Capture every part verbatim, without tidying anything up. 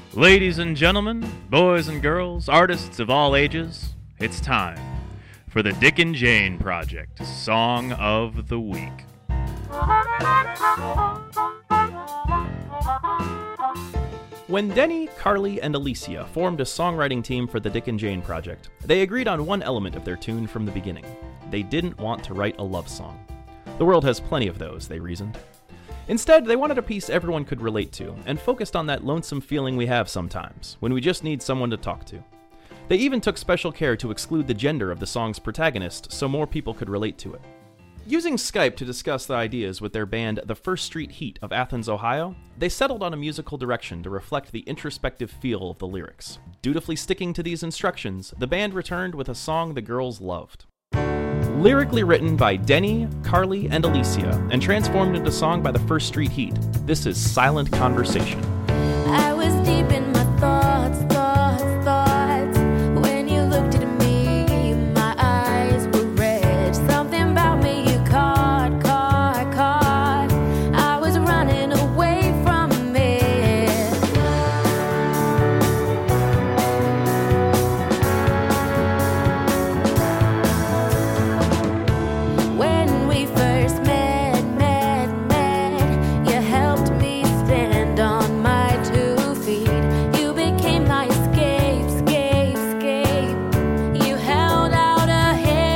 Ladies and gentlemen, boys and girls, artists of all ages, it's time for the Dick and Jane Project Song of the Week. When Denny, Carly, and Alicia formed a songwriting team for the Dick and Jane Project, they agreed on one element of their tune from the beginning. They didn't want to write a love song. The world has plenty of those, they reasoned. Instead, they wanted a piece everyone could relate to, and focused on that lonesome feeling we have sometimes, when we just need someone to talk to. They even took special care to exclude the gender of the song's protagonist so more people could relate to it. Using Skype to discuss the ideas with their band The First Street Heat of Athens, Ohio, they settled on a musical direction to reflect the introspective feel of the lyrics. Dutifully sticking to these instructions, the band returned with a song the girls loved. Lyrically written by Denny, Carly, and Alicia, and transformed into song by The First Street Heat, this is Silent Conversation. I was deep in my thoughts, thoughts, thoughts. When you looked at me, my eyes were red. Something about me you caught, caught, caught. I was running away from it. When we first met, met, met, you helped me stand on my two feet. You became my escape, escape, escape. You held out a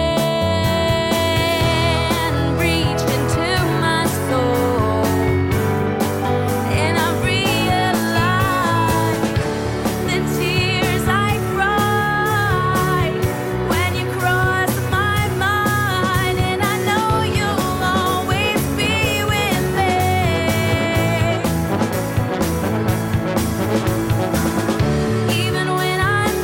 hand, reached into my soul, and I realized the tears I cried when you crossed my mind, and I know you'll always be with me. Even when I'm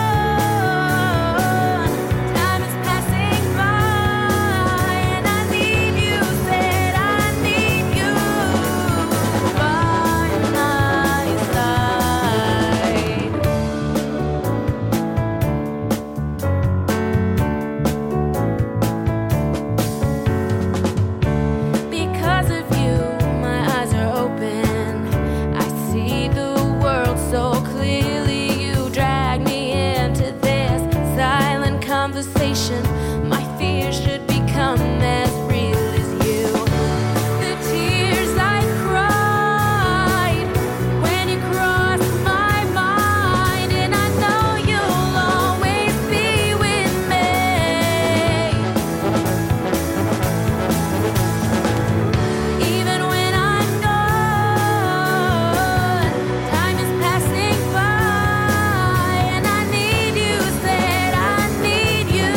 gone, time is passing by, and I need you, said I need you by my side. Because of you, my eyes are open. I see the world so clearly. You drag me into this silent conversation. My fears should become as real as you. The tears I cried when you crossed my mind, and I know you'll always be with me. Even when I'm gone, time is passing by, and I need you, said I need you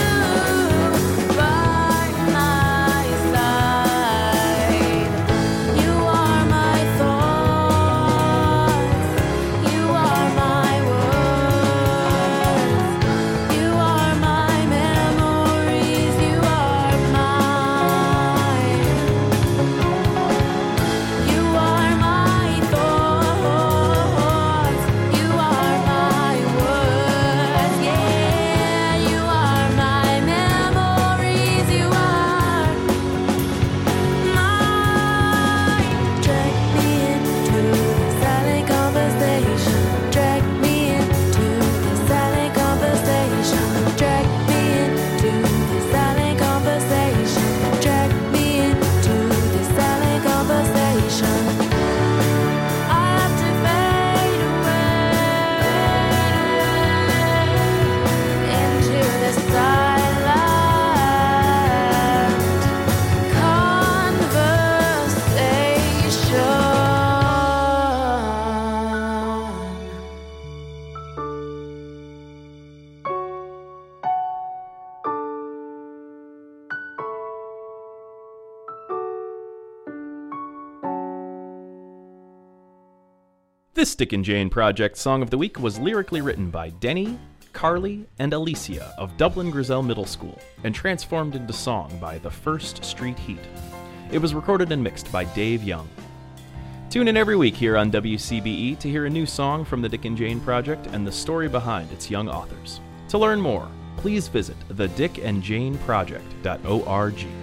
by my side. You are my thoughts, you are my words, you are my memories, you are mine. You are my thoughts, you are my words, yeah, you are my memories, you are mine. Drag me into the silent conversation, drag me into the silent conversation, drag me into the silent conversation, drag me into the silent conversation. I have to fade away into the silent conversation. This Dick and Jane Project Song of the Week was lyrically written by Denny, Carly, and Alicia of Dublin Grisel Middle School, and transformed into song by The First Street Heat. It was recorded and mixed by Dave Young. Tune in every week here on W C B E to hear a new song from the Dick and Jane Project and the story behind its young authors. To learn more, please visit the dick and jane project dot org.